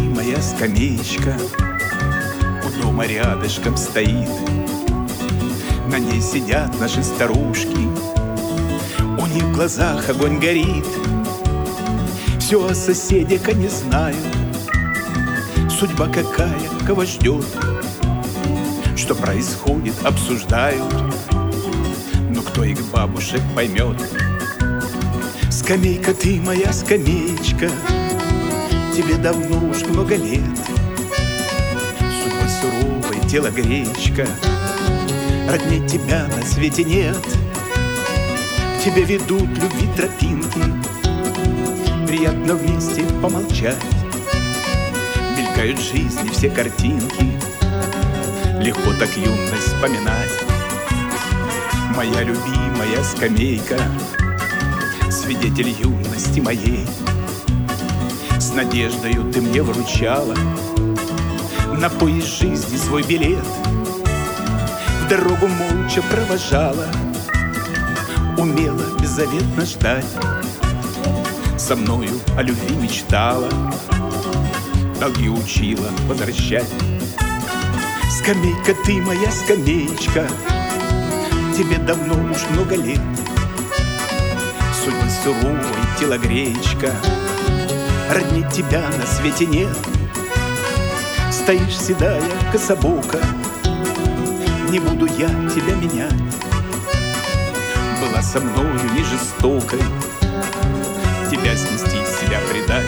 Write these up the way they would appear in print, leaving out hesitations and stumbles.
моя скамеечка у дома рядышком стоит. На ней сидят наши старушки, у них в глазах огонь горит. Все о соседях они знают, судьба какая кого ждет, что происходит, обсуждают. Но кто их бабушек поймет? Скамейка ты моя скамеечка, тебе давно уж много лет. Судьба суровая, тело гречка, родней тебя на свете нет. К тебе ведут любви тропинки, приятно вместе помолчать. Мелькают в жизни все картинки, легко так юность вспоминать. Моя любимая скамейка, свидетель юности моей. С надеждою ты мне вручала на поезд жизни свой билет. В дорогу молча провожала, умела беззаветно ждать. Со мною о любви мечтала, долги учила возвращать. Скамейка ты моя скамеечка, тебе давно уж много лет. Судьба суровой, тело гречка, родней тебя на свете нет. Стоишь седая, кособока, не буду я тебя менять. Была со мною не жестокой, тебя снести, себя предать.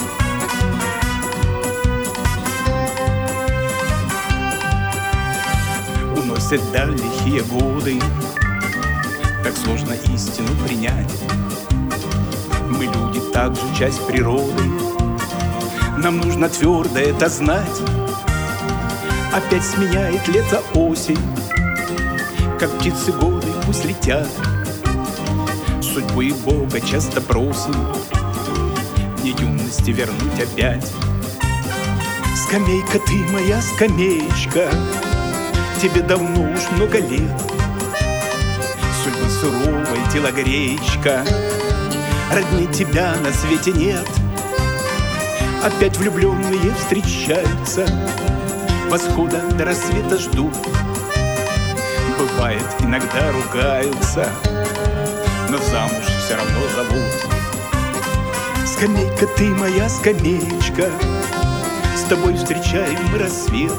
Уносят даль лихие годы, так сложно истину принять. Мы люди, также часть природы, нам нужно твердо это знать. Опять сменяет лето осень, как птицы годы пусть летят. Судьбу и Бога часто просим мне юности вернуть опять. Скамейка ты моя скамеечка, тебе давно уж много лет. Судьба суровая, тело гречка, родней тебя на свете нет. Опять влюбленные встречаются, восхода до рассвета ждут. Бывает, иногда ругаются, но замуж все равно зовут. Скамейка ты моя скамеечка, с тобой встречаем мы рассвет.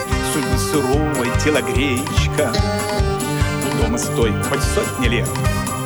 Судьба суровая, тело гречка, у дома стой хоть сотни лет.